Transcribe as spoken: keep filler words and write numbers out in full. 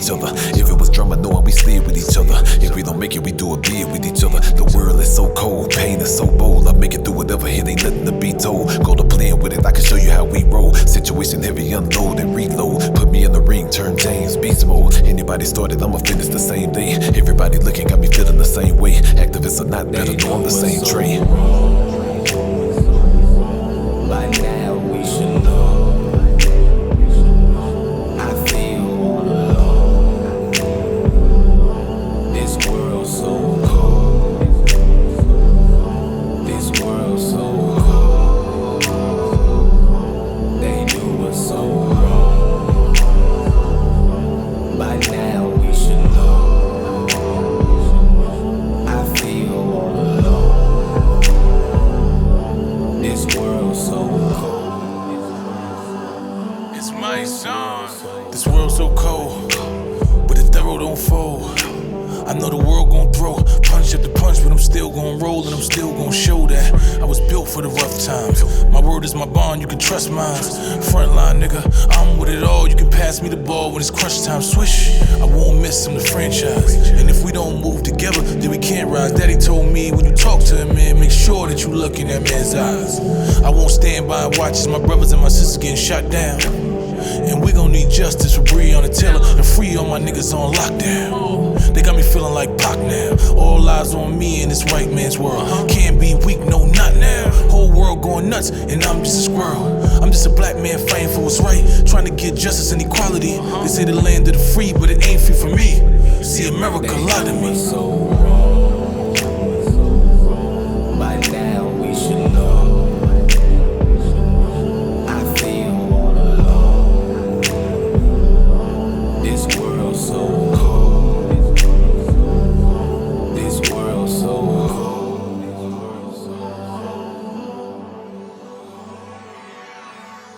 each other. If it was drama, knowing we slid with each other. If we don't make it, we do a bid with each other. The world is so cold, pain is so bold. I make it through whatever, here ain't nothing to be told. Go to playing with it, I can show you how we roll. Situation heavy, unload and reload. Put me in the ring, turn James, beast mode. Anybody started, I'ma finish the same day. Everybody looking, got me feeling the same way. Activists are not better, know I'm the same train. By now we should know. I feel all alone. This world so cold. This world so cold. They do us so wrong. By now we should know. I feel all alone. This world so cold. It's my song. This world so cold, but if thorough don't fold, I know the world gon' throw punch after punch, but I'm still gon' roll and I'm still gon' show that I was built for the rough times. My word is my bond, you can trust mine. Frontline nigga, I'm with it all. You can pass me the ball when it's crunch time. Swish, I won't miss him, the franchise. And if we don't move together, then we can't rise. Daddy told me when you talk to a man, make sure that you look in that man's eyes. I won't stand by and watch as my brothers and my sisters getting shot down. And we gon' need justice for Breonna Taylor and free all my niggas on lockdown. They got me feeling like Pac now. All eyes on me in this white man's world. Can't be weak, no, not now. Whole world going nuts, and I'm just a squirrel. I'm just a black man fighting for what's right, trying to get justice and equality. They say the land of the free, but it ain't free for me. See, America lied to me.